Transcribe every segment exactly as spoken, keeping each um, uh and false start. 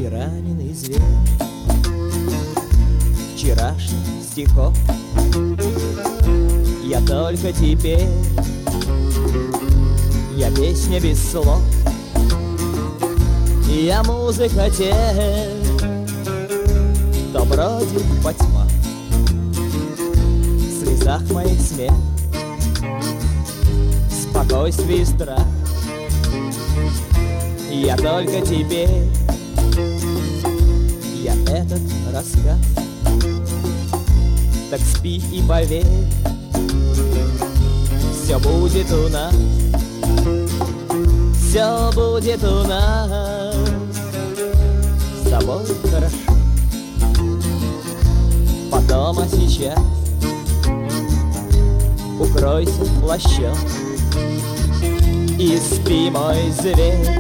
раненый зверь вчерашних стихов. Я только теперь, я песня без слов, я музыка тех, кто бродит по тьмах, в слезах моих смех, спокойствие и страх. Я только теперь, я этот рассказ. Так спи и поверь, все будет у нас, все будет у нас с тобой хорошо. Потом, а сейчас укройся плащом и спи, мой зверь.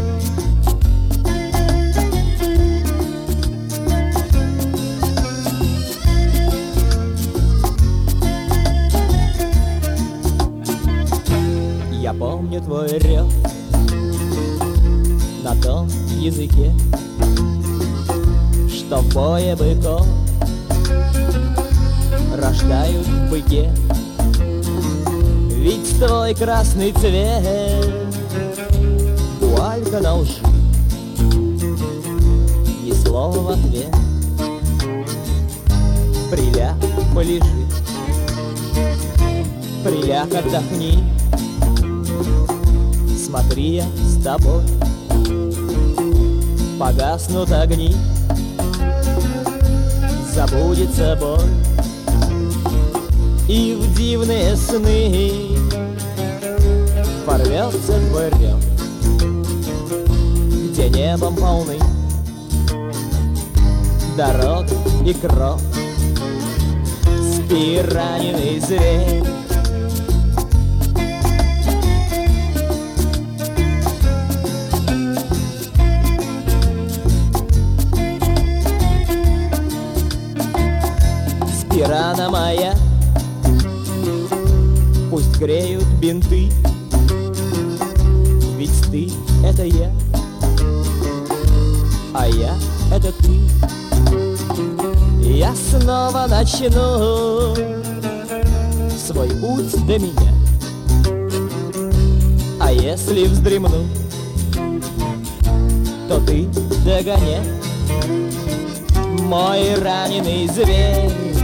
Я помню твой рев на том языке, что в бое быков рождают в быке. Ведь твой красный цвет вуалька на лжи, ни слова в ответ. Приляг, полежи, приляг, отдохни. Смотри, я с тобой, погаснут огни, забудется боль, и в дивные сны порвется твой рев, где небом полны дорог и кровь. Спи, раненый зверь. Рана моя, пусть греют бинты, ведь ты — это я, а я — это ты. Я снова начну свой путь до меня, а если вздремну, то ты догоняй, мой раненый зверь.